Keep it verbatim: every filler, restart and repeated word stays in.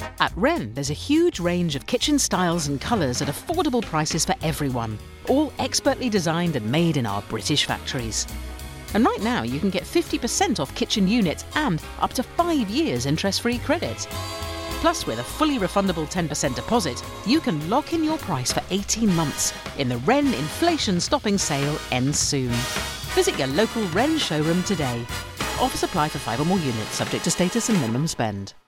At Wren, there's a huge range of kitchen styles and colours at affordable prices for everyone, all expertly designed and made in our British factories. And right now you can get fifty percent off kitchen units and up to five years interest-free credit. Plus, with a fully refundable ten percent deposit, you can lock in your price for eighteen months in the Wren Inflation Stopping Sale ends soon. Visit your local Wren showroom today. Offers apply for five or more units, subject to status and minimum spend.